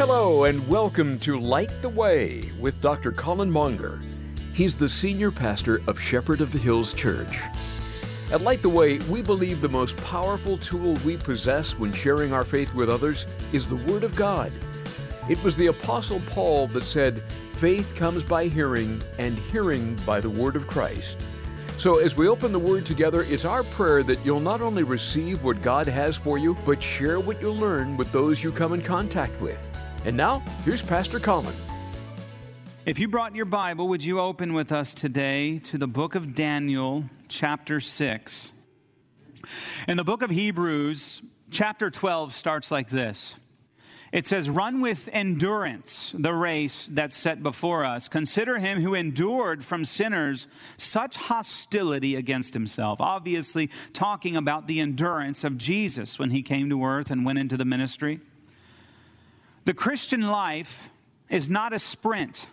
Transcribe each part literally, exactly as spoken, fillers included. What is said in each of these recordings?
Hello and welcome to Light the Way with Doctor Colin Monger. He's the senior pastor of Shepherd of the Hills Church. At Light the Way, we believe the most powerful tool we possess when sharing our faith with others is the Word of God. It was the Apostle Paul that said, "Faith comes by hearing, and hearing by the Word of Christ." So as we open the Word together, it's our prayer that you'll not only receive what God has for you, but share what you learn with those you come in contact with. And now, here's Pastor Colin. If you brought your Bible, would you open with us today to the book of Daniel, chapter six. In the book of Hebrews, chapter twelve starts like this. It says, "Run with endurance the race that's set before us. Consider him who endured from sinners such hostility against himself." Obviously, talking about the endurance of Jesus when he came to earth and went into the ministry. The Christian life is not a sprint.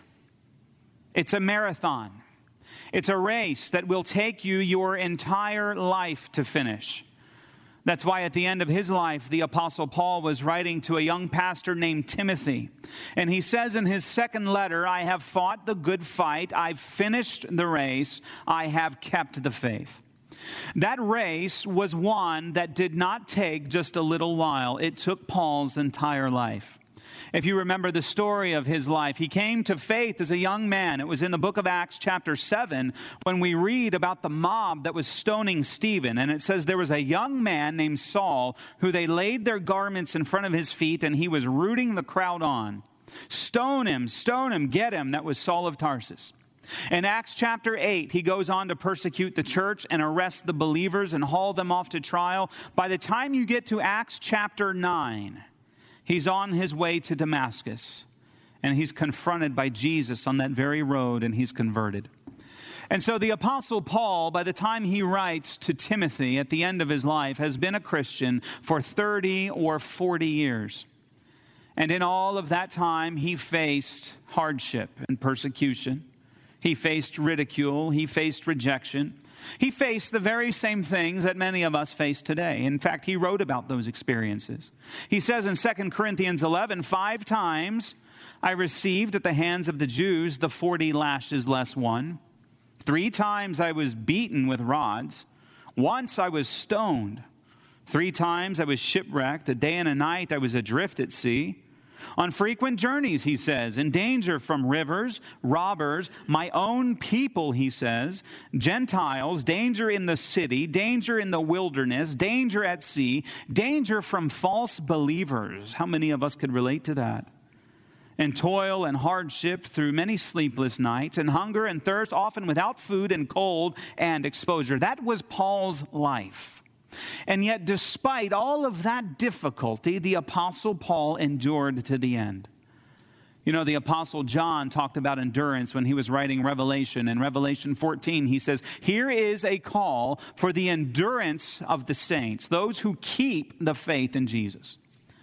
It's a marathon. It's a race that will take you your entire life to finish. That's why at the end of his life, the Apostle Paul was writing to a young pastor named Timothy. And he says in his second letter, "I have fought the good fight. I've finished the race. I have kept the faith." That race was one that did not take just a little while. It took Paul's entire life. If you remember the story of his life, he came to faith as a young man. It was in the book of Acts chapter seven when we read about the mob that was stoning Stephen. And it says there was a young man named Saul who they laid their garments in front of his feet and he was rooting the crowd on. "Stone him, stone him, get him." That was Saul of Tarsus. In Acts chapter eight, he goes on to persecute the church and arrest the believers and haul them off to trial. By the time you get to Acts chapter nine, he's on his way to Damascus, and he's confronted by Jesus on that very road, and he's converted. And so the Apostle Paul, by the time he writes to Timothy at the end of his life, has been a Christian for thirty or forty years. And in all of that time, he faced hardship and persecution. He faced ridicule. He faced rejection. He faced the very same things that many of us face today. In fact, he wrote about those experiences. He says in Second Corinthians eleven, "Five times I received at the hands of the Jews the forty lashes less one. Three times I was beaten with rods. Once I was stoned. Three times I was shipwrecked. A day and a night I was adrift at sea. On frequent journeys," he says, "in danger from rivers, robbers, my own people," he says, "Gentiles, danger in the city, danger in the wilderness, danger at sea, danger from false believers." How many of us could relate to that? "And toil and hardship through many sleepless nights, and hunger and thirst, often without food and cold and exposure." That was Paul's life. And yet, despite all of that difficulty, the Apostle Paul endured to the end. You know, the Apostle John talked about endurance when he was writing Revelation. In Revelation fourteen, he says, "Here is a call for the endurance of the saints, those who keep the faith in Jesus."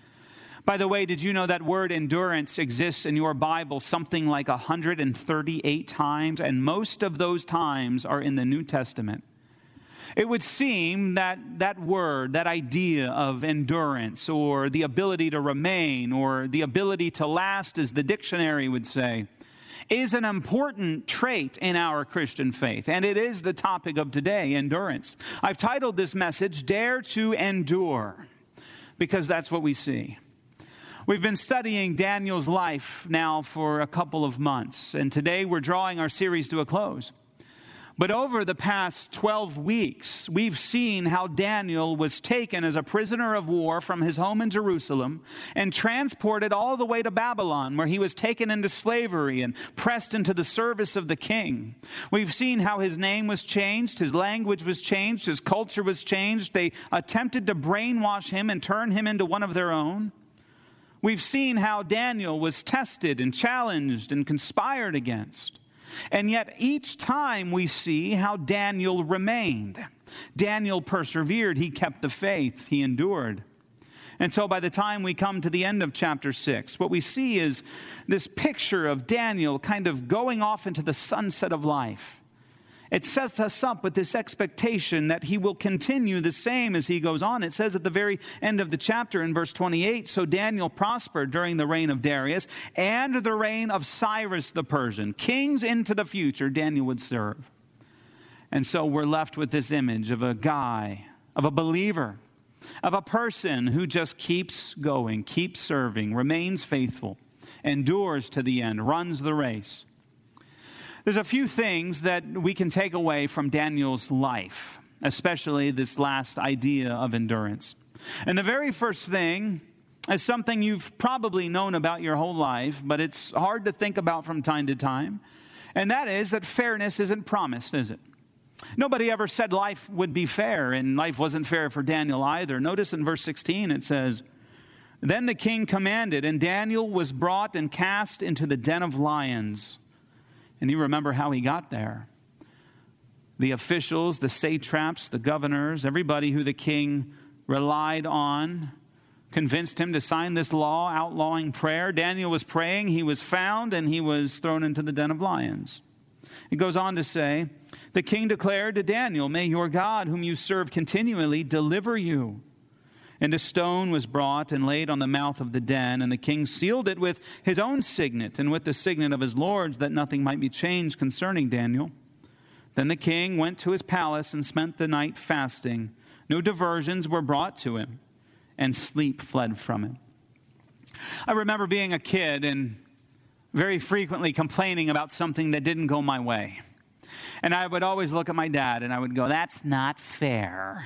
By the way, did you know that word endurance exists in your Bible something like one hundred thirty-eight times? And most of those times are in the New Testament. It would seem that that word, that idea of endurance or the ability to remain or the ability to last, as the dictionary would say, is an important trait in our Christian faith. And it is the topic of today, endurance. I've titled this message, "Dare to Endure," because that's what we see. We've been studying Daniel's life now for a couple of months, and today we're drawing our series to a close. But over the past twelve weeks, we've seen how Daniel was taken as a prisoner of war from his home in Jerusalem and transported all the way to Babylon, where he was taken into slavery and pressed into the service of the king. We've seen how his name was changed, his language was changed, his culture was changed. They attempted to brainwash him and turn him into one of their own. We've seen how Daniel was tested and challenged and conspired against. And yet each time we see how Daniel remained. Daniel persevered. He kept the faith. He endured. And so by the time we come to the end of chapter six, what we see is this picture of Daniel kind of going off into the sunset of life. it sets us up with this expectation that he will continue the same as he goes on. It says at the very end of the chapter in verse twenty-eight, so Daniel prospered during the reign of Darius and the reign of Cyrus the Persian. Kings into the future Daniel would serve. And so we're left with this image of a guy, of a believer, of a person who just keeps going, keeps serving, remains faithful, endures to the end, runs the race. There's a few things that we can take away from Daniel's life, especially this last idea of endurance. And the very first thing is something you've probably known about your whole life, but it's hard to think about from time to time. And that is that fairness isn't promised, is it? Nobody ever said life would be fair, and life wasn't fair for Daniel either. Notice in verse sixteen it says, then the king commanded, and Daniel was brought and cast into the den of lions. And you remember how he got there. The officials, the satraps, the governors, everybody who the king relied on, convinced him to sign this law outlawing prayer. Daniel was praying, he was found, and he was thrown into the den of lions. It goes on to say, the king declared to Daniel, may your God, whom you serve continually, deliver you. And a stone was brought and laid on the mouth of the den, and the king sealed it with his own signet and with the signet of his lords, that nothing might be changed concerning Daniel. Then the king went to his palace and spent the night fasting. No diversions were brought to him, and sleep fled from him. I remember being a kid and very frequently complaining about something that didn't go my way. And I would always look at my dad and I would go, that's not fair.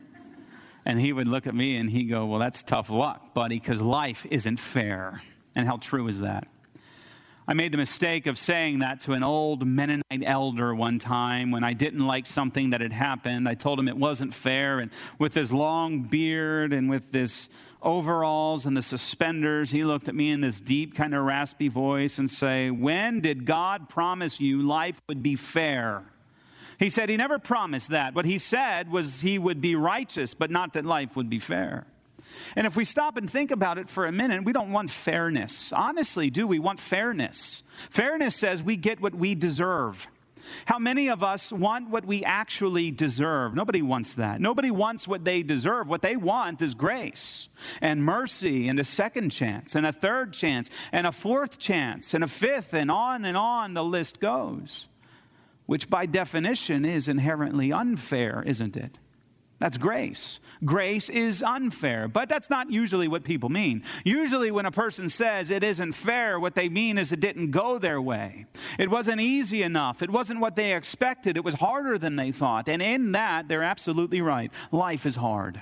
And he would look at me and he'd go, well, that's tough luck, buddy, because life isn't fair. And how true is that? I made the mistake of saying that to an old Mennonite elder one time when I didn't like something that had happened. I told him it wasn't fair. And with his long beard and with this overalls and the suspenders, he looked at me in this deep kind of raspy voice and say, when did God promise you life would be fair? He said he never promised that. What he said was he would be righteous, but not that life would be fair. And if we stop and think about it for a minute, we don't want fairness. Honestly, do we want fairness? Fairness says we get what we deserve. How many of us want what we actually deserve? Nobody wants that. Nobody wants what they deserve. What they want is grace and mercy and a second chance and a third chance and a fourth chance and a fifth, and on and on the list goes, which by definition is inherently unfair, isn't it? That's grace. Grace is unfair, but that's not usually what people mean. Usually when a person says it isn't fair, what they mean is it didn't go their way. It wasn't easy enough. It wasn't what they expected. It was harder than they thought. And in that, they're absolutely right. Life is hard.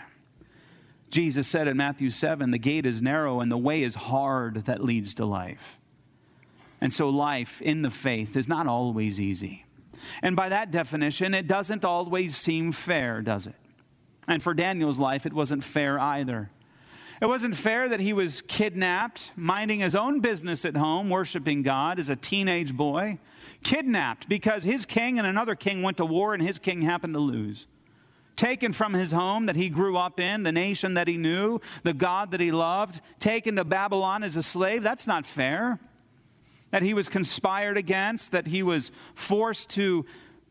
Jesus said in Matthew seven, the gate is narrow and the way is hard that leads to life. And so life in the faith is not always easy. And by that definition, it doesn't always seem fair, does it? And for Daniel's life, it wasn't fair either. It wasn't fair that he was kidnapped, minding his own business at home, worshiping God as a teenage boy. Kidnapped because his king and another king went to war and his king happened to lose. Taken from his home that he grew up in, the nation that he knew, the God that he loved. Taken to Babylon as a slave. That's not fair. That he was conspired against, that he was forced to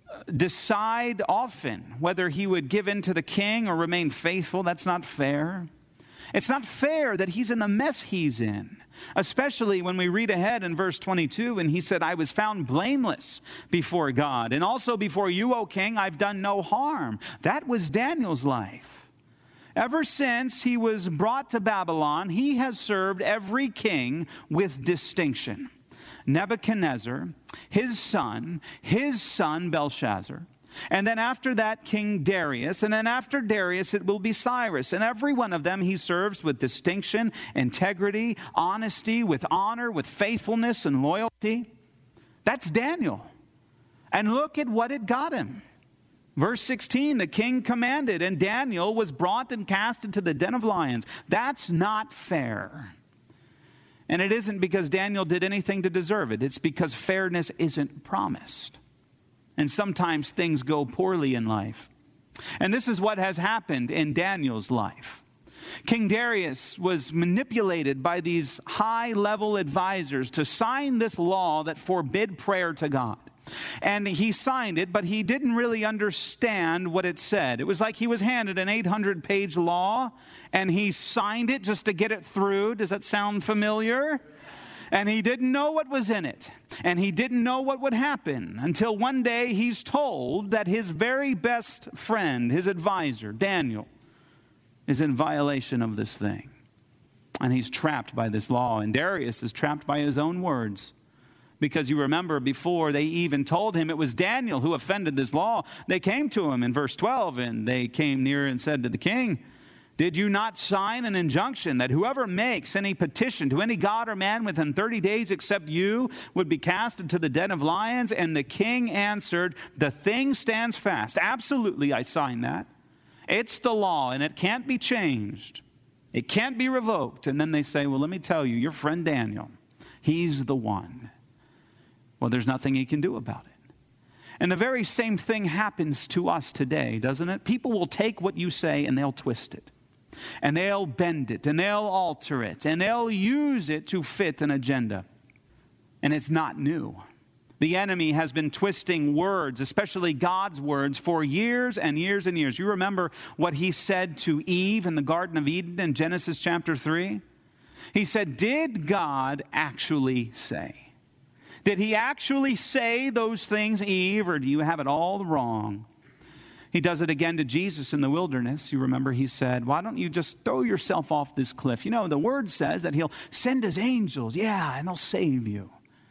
decide often whether he would give in to the king or remain faithful. That's not fair. It's not fair that he's in the mess he's in, especially when we read ahead in verse twenty-two, and he said, I was found blameless before God, and also before you, O king, I've done no harm. That was Daniel's life. Ever since he was brought to Babylon, he has served every king with distinction. Nebuchadnezzar, his son, his son Belshazzar, and then after that King Darius, and then after Darius it will be Cyrus, and every one of them he serves with distinction, integrity, honesty, with honor, with faithfulness and loyalty. That's Daniel. And look at what it got him. Verse sixteen, the king commanded, and Daniel was brought and cast into the den of lions. That's not fair. And it isn't because Daniel did anything to deserve it. It's because fairness isn't promised. And sometimes things go poorly in life. And this is what has happened in Daniel's life. King Darius was manipulated by these high-level advisors to sign this law that forbid prayer to God. And he signed it, but he didn't really understand what it said. It was like he was handed an eight hundred page law, and he signed it just to get it through. Does that sound familiar? And he didn't know what was in it. And he didn't know what would happen until one day he's told that his very best friend, his advisor, Daniel, is in violation of this thing. And he's trapped by this law. And Darius is trapped by his own words. Because you remember before they even told him it was Daniel who offended this law, they came to him in verse twelve, and they came near and said to the king, "Did you not sign an injunction that whoever makes any petition to any god or man within thirty days except you would be cast into the den of lions?" And the king answered, "The thing stands fast. Absolutely, I signed that. It's the law, and it can't be changed. It can't be revoked." And then they say, "Well, let me tell you, your friend Daniel, he's the one." Well, there's nothing he can do about it. And the very same thing happens to us today, doesn't it? People will take what you say and they'll twist it. And they'll bend it, and they'll alter it, and they'll use it to fit an agenda. And it's not new. The enemy has been twisting words, especially God's words, for years and years and years. You remember what he said to Eve in the Garden of Eden in Genesis chapter three? He said, "Did God actually say?" Did he actually say those things, Eve, or do you have it all wrong? He does it again to Jesus in the wilderness. You remember he said, "Why don't you just throw yourself off this cliff? You know, the word says that he'll send his angels, yeah, and they'll save you."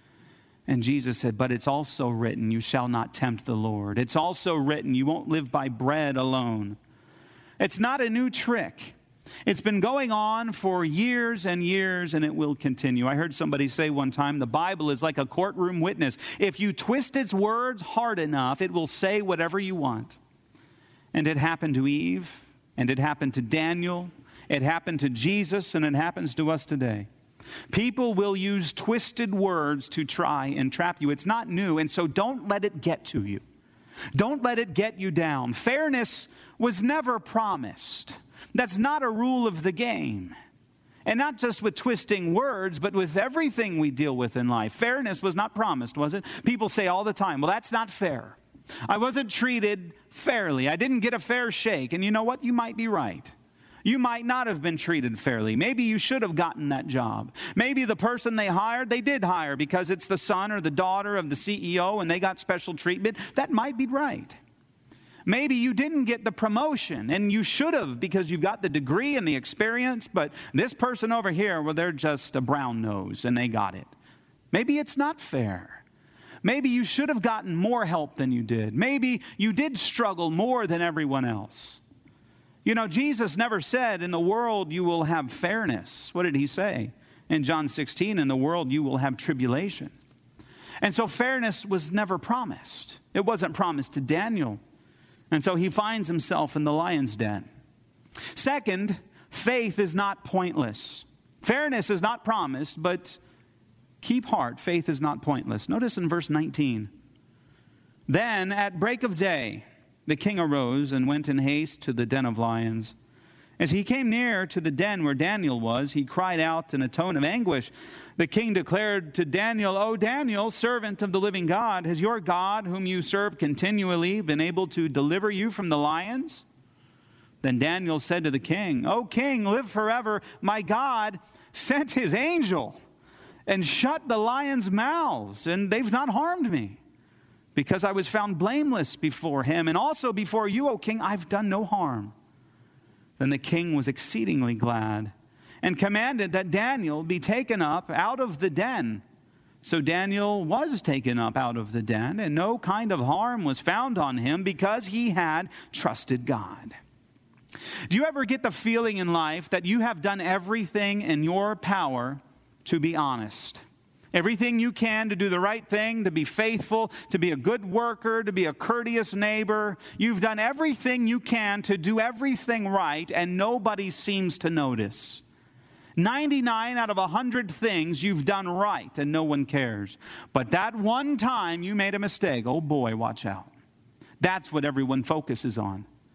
And Jesus said, "But it's also written, you shall not tempt the Lord. It's also written, you won't live by bread alone." It's not a new trick. It's been going on for years and years, and it will continue. I heard somebody say one time, the Bible is like a courtroom witness. If you twist its words hard enough, it will say whatever you want. And it happened to Eve, and it happened to Daniel, it happened to Jesus, and it happens to us today. People will use twisted words to try and trap you. It's not new, and so don't let it get to you. Don't let it get you down. Fairness was never promised. That's not a rule of the game. And not just with twisting words, but with everything we deal with in life. Fairness was not promised, was it? People say all the time, "Well, that's not fair. I wasn't treated fairly. I didn't get a fair shake." And you know what? You might be right. You might not have been treated fairly. Maybe you should have gotten that job. Maybe the person they hired, they did hire because it's the son or the daughter of the C E O and they got special treatment. That might be right. Maybe you didn't get the promotion, and you should have because you've got the degree and the experience, but this person over here, well, they're just a brown nose, and they got it. Maybe it's not fair. Maybe you should have gotten more help than you did. Maybe you did struggle more than everyone else. You know, Jesus never said, "In the world you will have fairness." What did he say? In John sixteen, "In the world you will have tribulation." And so fairness was never promised. It wasn't promised to Daniel. And so he finds himself in the lion's den. Second, faith is not pointless. Fairness is not promised, but keep heart, faith is not pointless. Notice in verse nineteen. "Then at break of day, the king arose and went in haste to the den of lions. As he came near to the den where Daniel was, he cried out in a tone of anguish. The king declared to Daniel, 'O Daniel, servant of the living God, has your God, whom you serve continually, been able to deliver you from the lions?' Then Daniel said to the king, 'O king, live forever. My God sent his angel and shut the lions' mouths, and they've not harmed me, because I was found blameless before him, and also before you, O king, I've done no harm.' Then the king was exceedingly glad and commanded that Daniel be taken up out of the den. So Daniel was taken up out of the den, and no kind of harm was found on him because he had trusted God." Do you ever get the feeling in life that you have done everything in your power to be honest? Everything you can to do the right thing, to be faithful, to be a good worker, to be a courteous neighbor. You've done everything you can to do everything right, and nobody seems to notice. ninety-nine out of one hundred things you've done right, and no one cares. But that one time you made a mistake, oh boy, watch out. That's what everyone focuses on.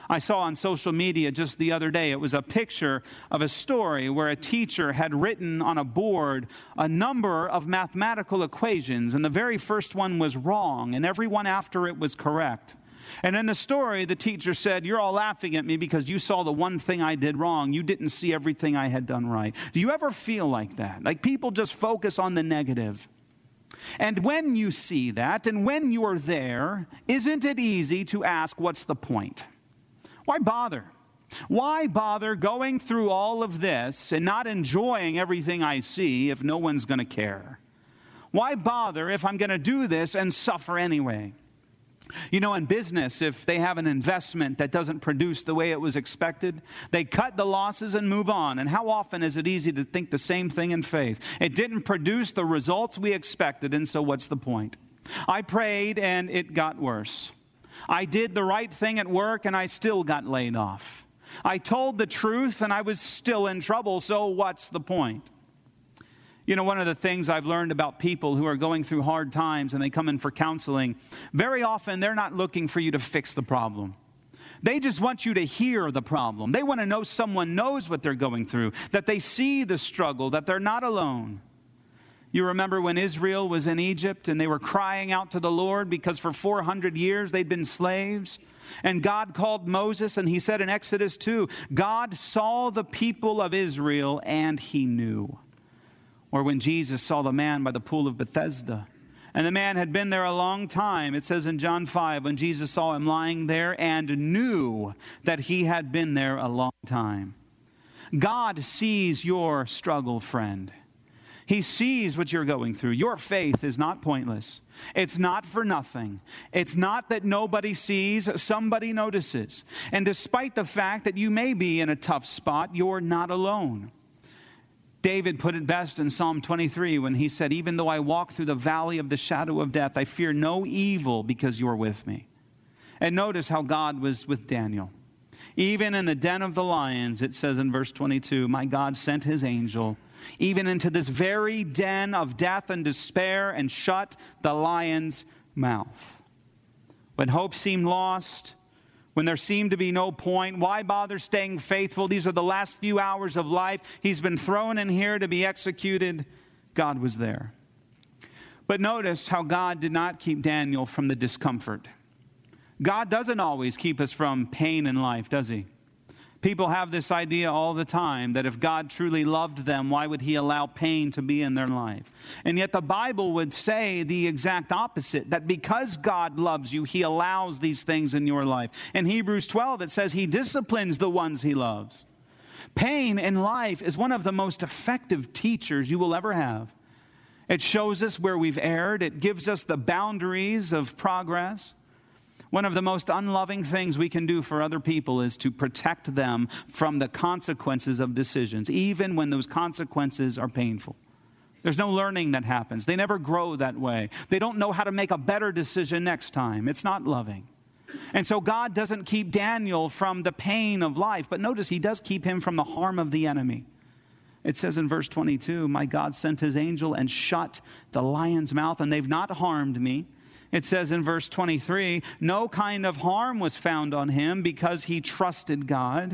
I saw on social media just the other day, it was a picture of a story where a teacher had written on a board a number of mathematical equations, and the very first one was wrong, and every one after it was correct. And in the story, the teacher said, "You're all laughing at me because you saw the one thing I did wrong. You didn't see everything I had done right." Do you ever feel like that? Like people just focus on the negative. And when you see that, and when you're there, isn't it easy to ask, what's the point? Why bother? Why bother going through all of this and not enjoying everything I see if no one's going to care? Why bother if I'm going to do this and suffer anyway? You know, in business, if they have an investment that doesn't produce the way it was expected, they cut the losses and move on. And how often is it easy to think the same thing in faith? It didn't produce the results we expected, and so what's the point? I prayed and it got worse. I did the right thing at work and I still got laid off. I told the truth and I was still in trouble, so what's the point? You know, one of the things I've learned about people who are going through hard times and they come in for counseling, very often they're not looking for you to fix the problem. They just want you to hear the problem. They want to know someone knows what they're going through, that they see the struggle, that they're not alone. You remember when Israel was in Egypt and they were crying out to the Lord because for four hundred years they'd been slaves? And God called Moses and he said in Exodus two, God saw the people of Israel and he knew. Or when Jesus saw the man by the pool of Bethesda, and the man had been there a long time, it says in John five, when Jesus saw him lying there and knew that he had been there a long time. God sees your struggle, friend. He sees what you're going through. Your faith is not pointless. It's not for nothing. It's not that nobody sees, somebody notices. And despite the fact that you may be in a tough spot, you're not alone. David put it best in Psalm twenty-three when he said, "Even though I walk through the valley of the shadow of death, I fear no evil because you are with me." And notice how God was with Daniel. Even in the den of the lions, it says in verse twenty-two, "My God sent his angel even into this very den of death and despair and shut the lion's mouth." When hope seemed lost, when there seemed to be no point, why bother staying faithful? These are the last few hours of life. He's been thrown in here to be executed. God was there. But notice how God did not keep Daniel from the discomfort. God doesn't always keep us from pain in life, does he? People have this idea all the time that if God truly loved them, why would he allow pain to be in their life? And yet the Bible would say the exact opposite, that because God loves you, he allows these things in your life. In Hebrews twelve, it says he disciplines the ones he loves. Pain in life is one of the most effective teachers you will ever have. It shows us where we've erred. It gives us the boundaries of progress. One of the most unloving things we can do for other people is to protect them from the consequences of decisions, even when those consequences are painful. There's no learning that happens. They never grow that way. They don't know how to make a better decision next time. It's not loving. And so God doesn't keep Daniel from the pain of life, but notice he does keep him from the harm of the enemy. It says in verse twenty-two, "My God sent his angel and shut the lion's mouth, and they've not harmed me." It says in verse twenty-three, "No kind of harm was found on him because he trusted God."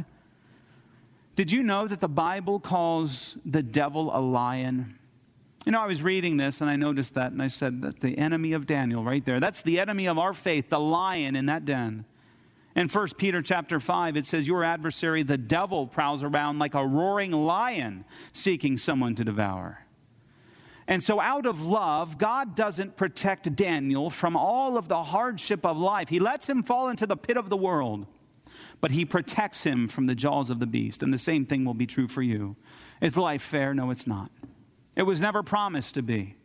Did you know that the Bible calls the devil a lion? You know, I was reading this and I noticed that and I said that the enemy of Daniel right there, that's the enemy of our faith, the lion in that den. In First Peter chapter five, it says, "Your adversary, the devil, prowls around like a roaring lion seeking someone to devour." And so out of love, God doesn't protect Daniel from all of the hardship of life. He lets him fall into the pit of the world, but he protects him from the jaws of the beast. And the same thing will be true for you. Is life fair? No, it's not. It was never promised to be.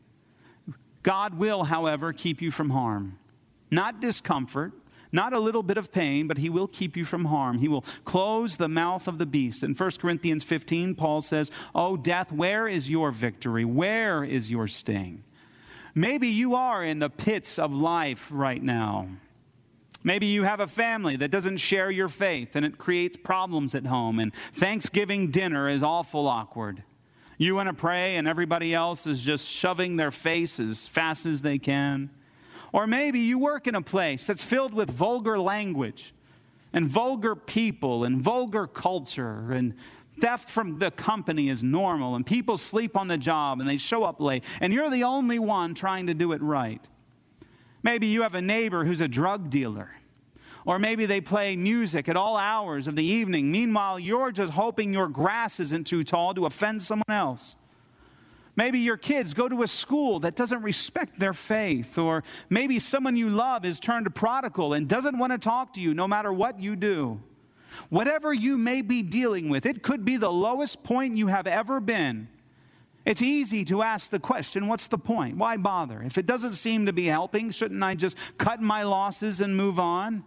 God will, however, keep you from harm. Not discomfort, not a little bit of pain, but he will keep you from harm. He will close the mouth of the beast. In First Corinthians fifteen, Paul says, "Oh, death, where is your victory? Where is your sting?" Maybe you are in the pits of life right now. Maybe you have a family that doesn't share your faith, and it creates problems at home, and Thanksgiving dinner is awful awkward. You want to pray, and everybody else is just shoving their face as fast as they can. Or maybe you work in a place that's filled with vulgar language. and vulgar people and vulgar culture, and theft from the company is normal, and people sleep on the job and they show up late, and you're the only one trying to do it right. Maybe you have a neighbor who's a drug dealer, or maybe they play music at all hours of the evening. Meanwhile, you're just hoping your grass isn't too tall to offend someone else. Maybe your kids go to a school that doesn't respect their faith, or maybe someone you love is turned prodigal and doesn't want to talk to you no matter what you do. Whatever you may be dealing with, it could be the lowest point you have ever been. It's easy to ask the question, what's the point? Why bother? If it doesn't seem to be helping, shouldn't I just cut my losses and move on?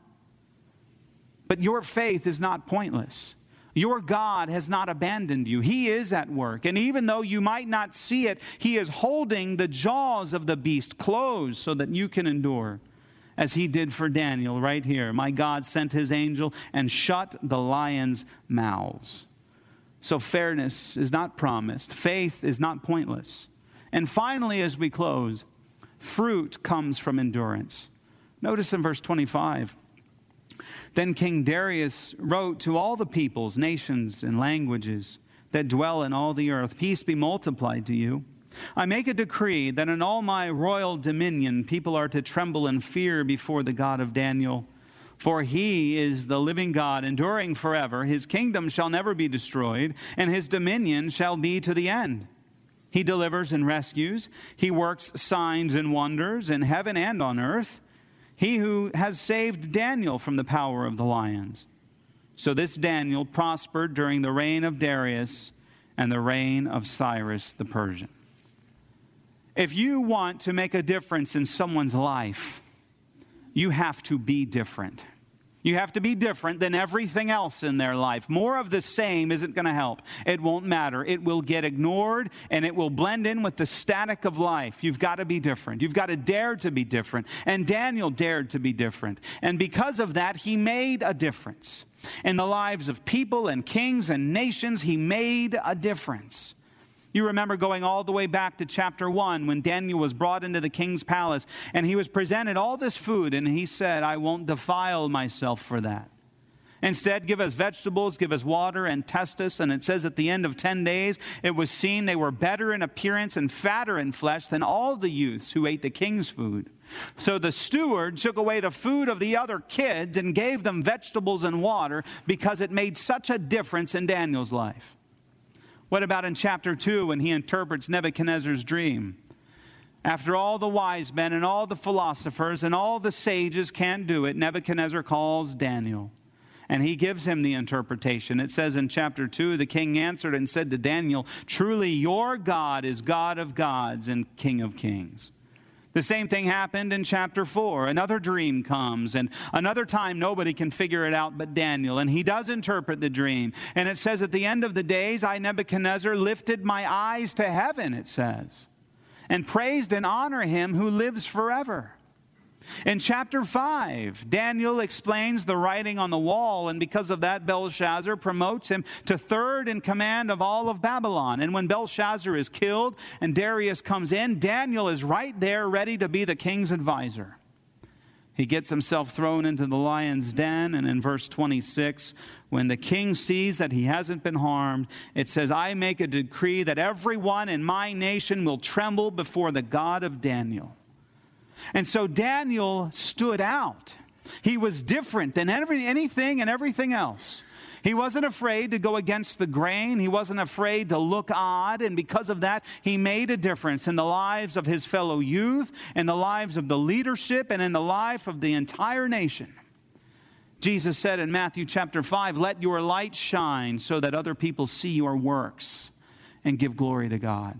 But your faith is not pointless. Your God has not abandoned you. He is at work. And even though you might not see it, He is holding the jaws of the beast closed so that you can endure, as He did for Daniel right here. My God sent His angel and shut the lions' mouths. So fairness is not promised. Faith is not pointless. And finally, as we close, fruit comes from endurance. Notice in verse twenty-five. Then King Darius wrote to all the peoples, nations, and languages that dwell in all the earth, peace be multiplied to you. I make a decree that in all my royal dominion people are to tremble and fear before the God of Daniel. For He is the living God, enduring forever. His kingdom shall never be destroyed, and His dominion shall be to the end. He delivers and rescues. He works signs and wonders in heaven and on earth. He who has saved Daniel from the power of the lions. So this Daniel prospered during the reign of Darius and the reign of Cyrus the Persian. If you want to make a difference in someone's life, you have to be different. You have to be different than everything else in their life. More of the same isn't going to help. It won't matter. It will get ignored, and it will blend in with the static of life. You've got to be different. You've got to dare to be different. And Daniel dared to be different. And because of that, he made a difference. In the lives of people and kings and nations, he made a difference. You remember going all the way back to chapter one when Daniel was brought into the king's palace and he was presented all this food and he said, I won't defile myself for that. Instead, give us vegetables, give us water, and test us. And it says at the end of ten days, it was seen they were better in appearance and fatter in flesh than all the youths who ate the king's food. So the steward took away the food of the other kids and gave them vegetables and water because it made such a difference in Daniel's life. What about in chapter two when he interprets Nebuchadnezzar's dream? After all the wise men and all the philosophers and all the sages can't do it, Nebuchadnezzar calls Daniel, and he gives him the interpretation. It says in chapter two, the king answered and said to Daniel, truly your God is God of gods and King of kings. The same thing happened in chapter four. Another dream comes, and another time nobody can figure it out but Daniel. And he does interpret the dream. And it says, at the end of the days, I, Nebuchadnezzar, lifted my eyes to heaven, it says, and praised and honored Him who lives forever. In chapter five, Daniel explains the writing on the wall, and because of that, Belshazzar promotes him to third in command of all of Babylon. And when Belshazzar is killed and Darius comes in, Daniel is right there ready to be the king's advisor. He gets himself thrown into the lion's den, and in verse twenty-six, when the king sees that he hasn't been harmed, it says, I make a decree that everyone in my nation will tremble before the God of Daniel. And so Daniel stood out. He was different than every, anything and everything else. He wasn't afraid to go against the grain. He wasn't afraid to look odd. And because of that, he made a difference in the lives of his fellow youth, in the lives of the leadership, and in the life of the entire nation. Jesus said in Matthew chapter five, let your light shine so that other people see your works and give glory to God.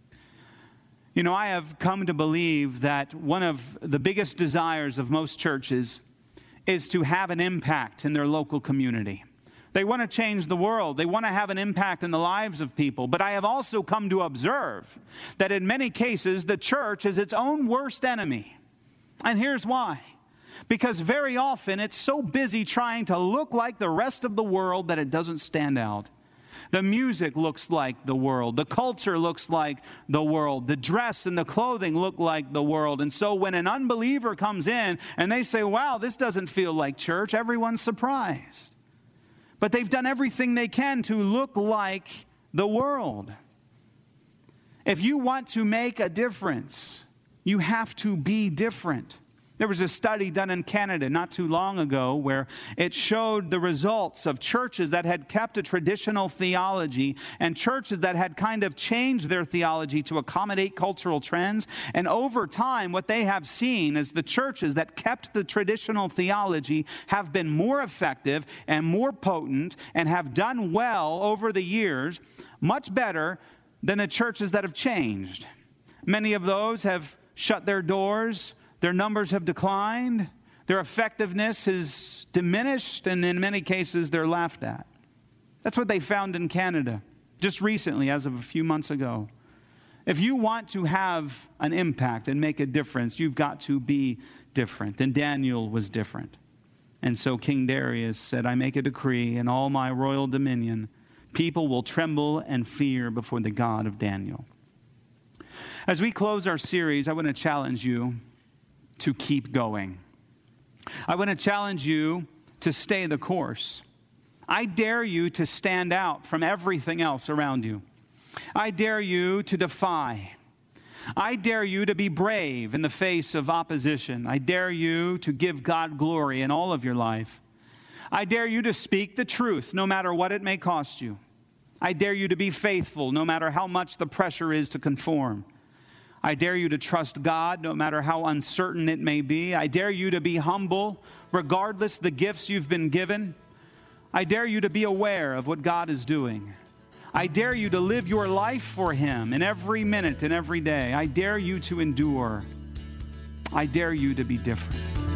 You know, I have come to believe that one of the biggest desires of most churches is to have an impact in their local community. They want to change the world. They want to have an impact in the lives of people. But I have also come to observe that in many cases, the church is its own worst enemy. And here's why. Because very often it's so busy trying to look like the rest of the world that it doesn't stand out. The music looks like the world. The culture looks like the world. The dress and the clothing look like the world. And so when an unbeliever comes in and they say, wow, this doesn't feel like church, everyone's surprised. But they've done everything they can to look like the world. If you want to make a difference, you have to be different. There was a study done in Canada not too long ago where it showed the results of churches that had kept a traditional theology and churches that had kind of changed their theology to accommodate cultural trends. And over time, what they have seen is the churches that kept the traditional theology have been more effective and more potent and have done well over the years, much better than the churches that have changed. Many of those have shut their doors. Their numbers have declined, their effectiveness has diminished, and in many cases, they're laughed at. That's what they found in Canada just recently, as of a few months ago. If you want to have an impact and make a difference, you've got to be different. And Daniel was different. And so King Darius said, I make a decree in all my royal dominion, people will tremble and fear before the God of Daniel. As we close our series, I want to challenge you to keep going. I want to challenge you to stay the course. I dare you to stand out from everything else around you. I dare you to defy. I dare you to be brave in the face of opposition. I dare you to give God glory in all of your life. I dare you to speak the truth, no matter what it may cost you. I dare you to be faithful, no matter how much the pressure is to conform. I dare you to trust God, no matter how uncertain it may be. I dare you to be humble, regardless the gifts you've been given. I dare you to be aware of what God is doing. I dare you to live your life for Him in every minute and every day. I dare you to endure. I dare you to be different.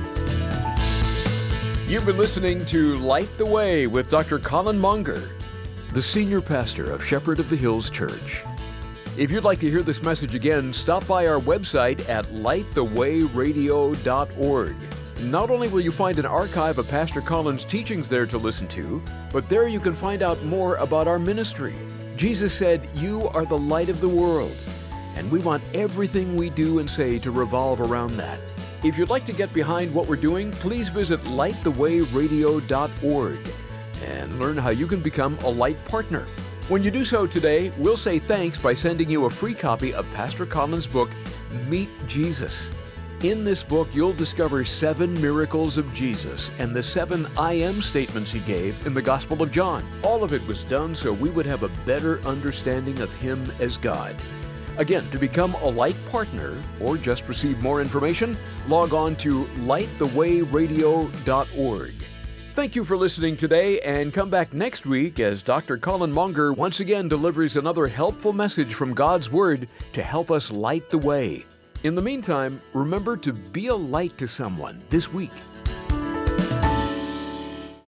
You've been listening to Light the Way with Doctor Colin Monger, the senior pastor of Shepherd of the Hills Church. If you'd like to hear this message again, stop by our website at light the way radio dot org. Not only will you find an archive of Pastor Colin's teachings there to listen to, but there you can find out more about our ministry. Jesus said, "You are the light of the world," and we want everything we do and say to revolve around that. If you'd like to get behind what we're doing, please visit light the way radio dot org and learn how you can become a Light partner. When you do so today, we'll say thanks by sending you a free copy of Pastor Colin's book, Meet Jesus. In this book, you'll discover seven miracles of Jesus and the seven I am statements He gave in the Gospel of John. All of it was done so we would have a better understanding of Him as God. Again, to become a Light partner or just receive more information, log on to light the way radio dot org. Thank you for listening today, and come back next week as Doctor Colin Monger once again delivers another helpful message from God's Word to help us light the way. In the meantime, remember to be a light to someone this week.